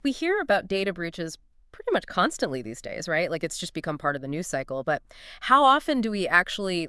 We hear about data breaches pretty much constantly these days, right? Like it's just become part of the news cycle. But how often do we actually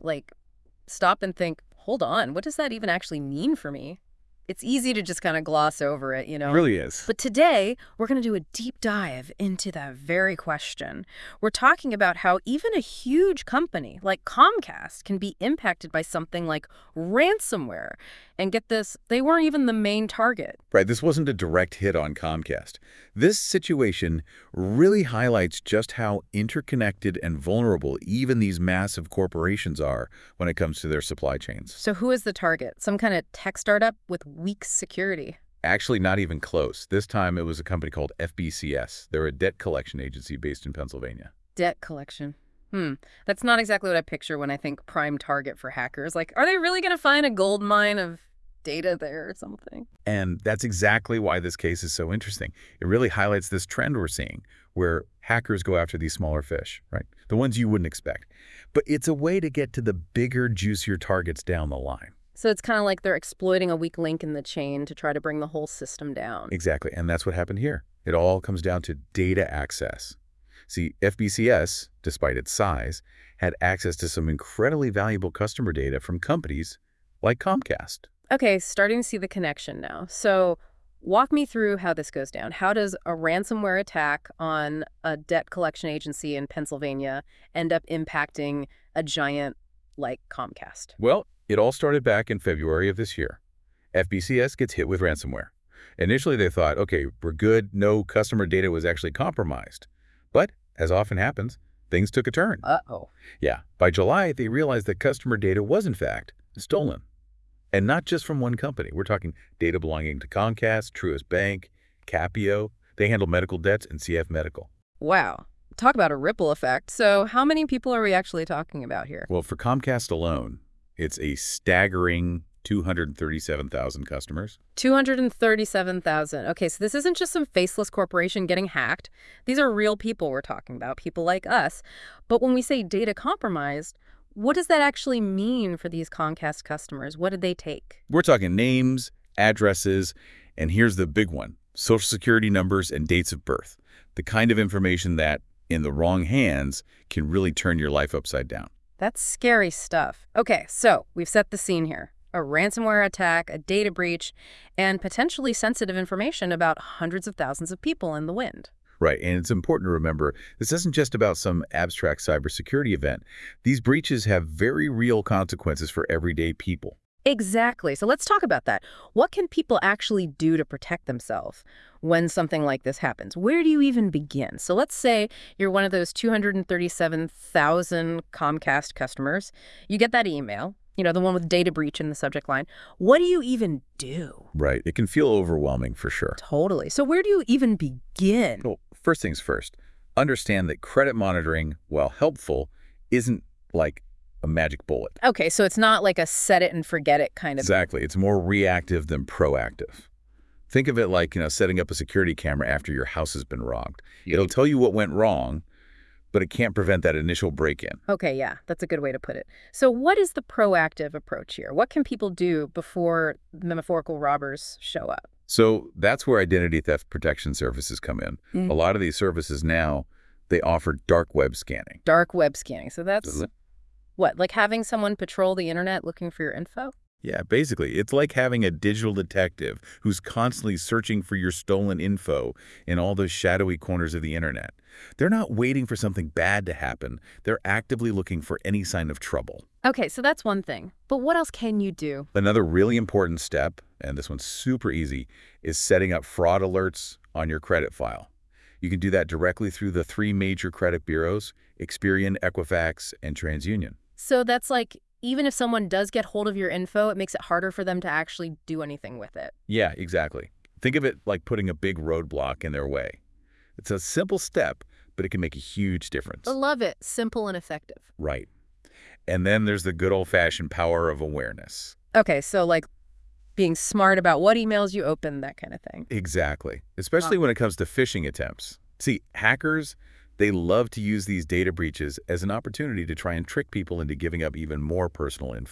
stop and think, hold on, what does that even actually mean for me? It's easy to just kind of gloss over it, you It know? really is. But today, we're going to do a deep dive into that very question. We're talking about how even a huge company like Comcast can be impacted by something like ransomware. And get this, they weren't even the main target. Right, this wasn't a direct hit on Comcast. This situation really highlights just how interconnected and vulnerable even these massive corporations are when it comes to their supply chains. So who is the target? Some kind of tech startup with weak security. Actually, not even close. This time it was a company called FBCS. They're a debt collection agency based in Pennsylvania. Debt collection. That's not exactly what I picture when I think prime target for hackers. Like, are they really going to find a gold mine of data there or something? And that's exactly why this case is so interesting. It really highlights this trend we're seeing where hackers go after these smaller fish, right? The ones you wouldn't expect. But it's a way to get to the bigger, juicier targets down the line. So it's kind of like they're exploiting a weak link in the chain to try to bring the whole system down. Exactly. And that's what happened here. It all comes down to data access. See, FBCS, despite its size, had access to some incredibly valuable customer data from companies like Comcast. Okay, starting to see the connection now. So walk me through how this goes down. How does a ransomware attack on a debt collection agency in Pennsylvania end up impacting a giant like Comcast? Well, it all started back in February of this year. FBCS gets hit with ransomware. Initially, they thought, okay, we're good. No customer data was actually compromised. But, as often happens, things took a turn. Uh-oh. Yeah, by July, they realized that customer data was, in fact, stolen. And not just from one company. We're talking data belonging to Comcast, Truist Bank, Capio. They handle medical debts, and CF Medical. Wow. Talk about a ripple effect. So how many people are we actually talking about here? Well, for Comcast alone, it's a staggering 237,000 customers. 237,000. Okay, so this isn't just some faceless corporation getting hacked. These are real people we're talking about, people like us. But when we say data compromised, what does that actually mean for these Comcast customers? What did they take? We're talking names, addresses, and here's the big one, Social Security numbers and dates of birth. The kind of information that, in the wrong hands, can really turn your life upside down. That's scary stuff. Okay, so we've set the scene here. A ransomware attack, a data breach, and potentially sensitive information about hundreds of thousands of people in the wind. Right, and it's important to remember, this isn't just about some abstract cybersecurity event. These breaches have very real consequences for everyday people. Exactly. So let's talk about that. What can people actually do to protect themselves when something like this happens? Where do you even begin? So let's say you're one of those 237,000 Comcast customers. You get that email, the one with data breach in the subject line. What do you even do? Right, it can feel overwhelming for sure. Totally. So where do you even begin? Well, first things first, understand that credit monitoring, while helpful, isn't like a magic bullet. Okay, so it's not like a set it and forget it kind of. Exactly. It's more reactive than proactive. Think of it like, setting up a security camera after your house has been robbed. It'll tell you what went wrong, but it can't prevent that initial break-in. Okay, yeah, that's a good way to put it. So what is the proactive approach here? What can people do before metaphorical robbers show up? So that's where identity theft protection services come in. A lot of these services now, they offer dark web scanning. Dark web scanning. So that's what, like having someone patrol the internet looking for your info? Yeah, basically, it's like having a digital detective who's constantly searching for your stolen info in all those shadowy corners of the internet. They're not waiting for something bad to happen. They're actively looking for any sign of trouble. Okay, so that's one thing. But what else can you do? Another really important step, and this one's super easy, is setting up fraud alerts on your credit file. You can do that directly through the 3 major credit bureaus, Experian, Equifax, and TransUnion. So that's like, even if someone does get hold of your info, it makes it harder for them to actually do anything with it. Yeah, exactly. Think of it like putting a big roadblock in their way. It's a simple step, but it can make a huge difference. I love it. Simple and effective. Right. And then there's the good old-fashioned power of awareness. Okay, so like being smart about what emails you open, that kind of thing. Exactly. Especially when it comes to phishing attempts. See, hackers, they love to use these data breaches as an opportunity to try and trick people into giving up even more personal info.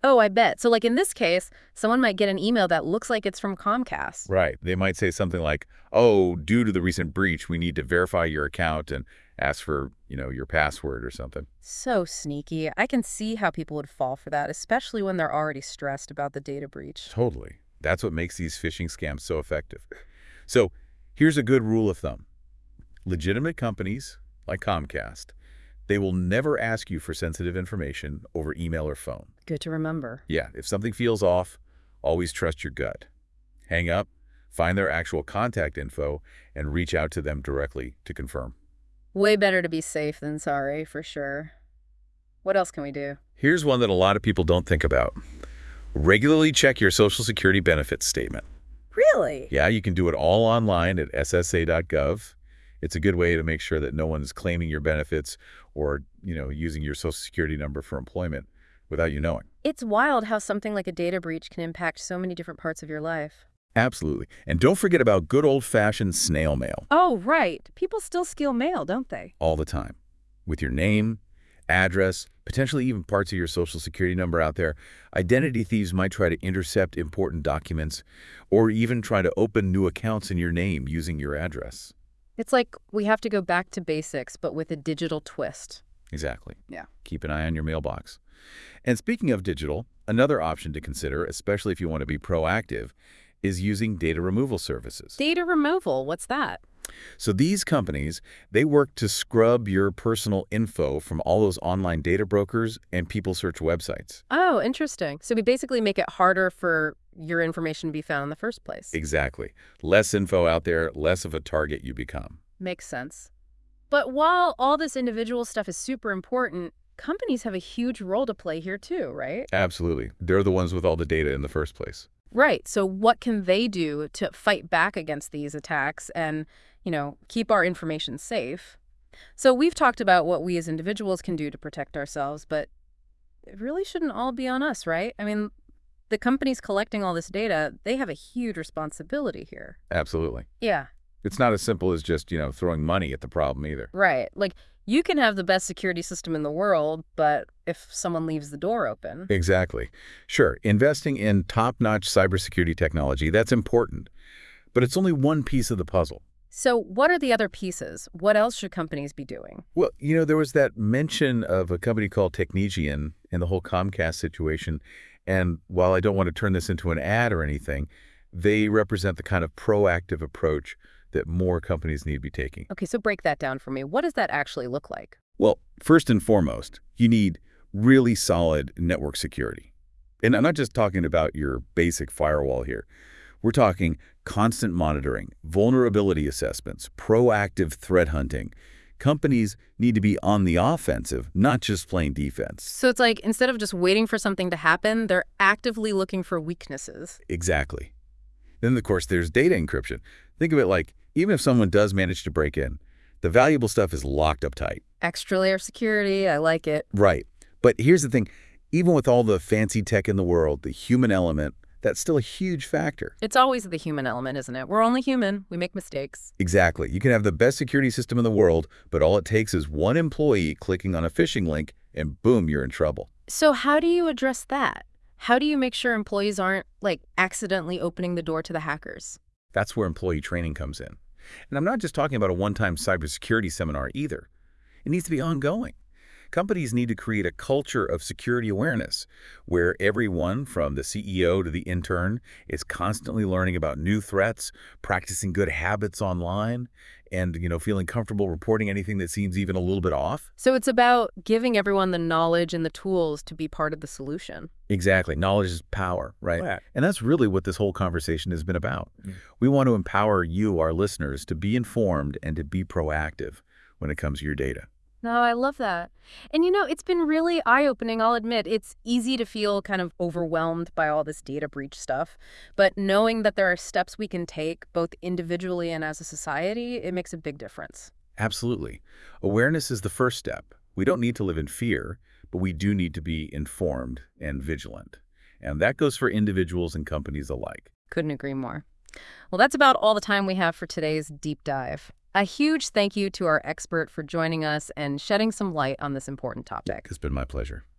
Oh, I bet. So like in this case, someone might get an email that looks like it's from Comcast. Right. They might say something like, oh, due to the recent breach, we need to verify your account and ask for, your password or something. So sneaky. I can see how people would fall for that, especially when they're already stressed about the data breach. Totally. That's what makes these phishing scams so effective. So here's a good rule of thumb. Legitimate companies like Comcast, they will never ask you for sensitive information over email or phone. Good to remember. Yeah, if something feels off, always trust your gut. Hang up, find their actual contact info, and reach out to them directly to confirm. Way better to be safe than sorry, for sure. What else can we do? Here's one that a lot of people don't think about. Regularly check your Social Security benefits statement. Really? Yeah, you can do it all online at ssa.gov. It's a good way to make sure that no one is claiming your benefits or, using your Social Security number for employment without you knowing. It's wild how something like a data breach can impact so many different parts of your life. Absolutely. And don't forget about good old-fashioned snail mail Oh, right. People still steal mail, don't they? all the time. With your name, address, potentially even parts of your Social Security number out there, identity thieves might try to intercept important documents or even try to open new accounts in your name using your address. It's like we have to go back to basics, but with a digital twist. Exactly. Yeah. Keep an eye on your mailbox. And speaking of digital, another option to consider, especially if you want to be proactive, is using data removal services. Data removal, what's that? So these companies, they work to scrub your personal info from all those online data brokers and people search websites. Oh, interesting. So we basically make it harder for your information to be found in the first place. Exactly. Less info out there, less of a target you become. Makes sense. But while all this individual stuff is super important, companies have a huge role to play here too, right? Absolutely. They're the ones with all the data in the first place. Right. So what can they do to fight back against these attacks and, keep our information safe? So we've talked about what we as individuals can do to protect ourselves, but it really shouldn't all be on us, right? I mean, the companies collecting all this data, they have a huge responsibility here. Absolutely. Yeah, It's not as simple as just, throwing money at the problem either. right. Like, you can have the best security system in the world, but if someone leaves the door open. Exactly. Sure, investing in top-notch cybersecurity technology, that's important. But it's only one piece of the puzzle. So what are the other pieces? What else should companies be doing? Well, there was that mention of a company called Technetian and the whole Comcast situation. And while I don't want to turn this into an ad or anything, they represent the kind of proactive approach that more companies need to be taking. Okay, so break that down for me. What does that actually look like? Well, first and foremost, you need really solid network security. And I'm not just talking about your basic firewall here. We're talking constant monitoring, vulnerability assessments, proactive threat hunting. Companies need to be on the offensive, not just playing defense. So it's like instead of just waiting for something to happen, they're actively looking for weaknesses. Exactly. Then, of course, there's data encryption. Think of it like, even if someone does manage to break in, the valuable stuff is locked up tight. Extra layer security, I like it. Right. But here's the thing. Even with all the fancy tech in the world, the human element, that's still a huge factor. It's always the human element, isn't it? We're only human. We make mistakes. Exactly. You can have the best security system in the world, but all it takes is one employee clicking on a phishing link, and boom, you're in trouble. So how do you address that? How do you make sure employees aren't, accidentally opening the door to the hackers? That's where employee training comes in. And I'm not just talking about a one-time cybersecurity seminar either. It needs to be ongoing. Companies need to create a culture of security awareness where everyone from the CEO to the intern is constantly learning about new threats, practicing good habits online, and, feeling comfortable reporting anything that seems even a little bit off. So it's about giving everyone the knowledge and the tools to be part of the solution. Exactly. Knowledge is power, right? Yeah. And that's really what this whole conversation has been about. We want to empower you, our listeners, to be informed and to be proactive when it comes to your data. No, I love that. And it's been really eye-opening, I'll admit. It's easy to feel kind of overwhelmed by all this data breach stuff. But knowing that there are steps we can take, both individually and as a society, it makes a big difference. Absolutely. Awareness is the first step. We don't need to live in fear, but we do need to be informed and vigilant. And that goes for individuals and companies alike. Couldn't agree more. Well, that's about all the time we have for today's deep dive. A huge thank you to our expert for joining us and shedding some light on this important topic. It's been my pleasure.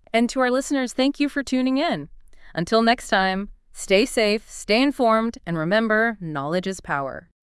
And to our listeners, thank you for tuning in. Until next time, stay safe, stay informed, and remember, knowledge is power.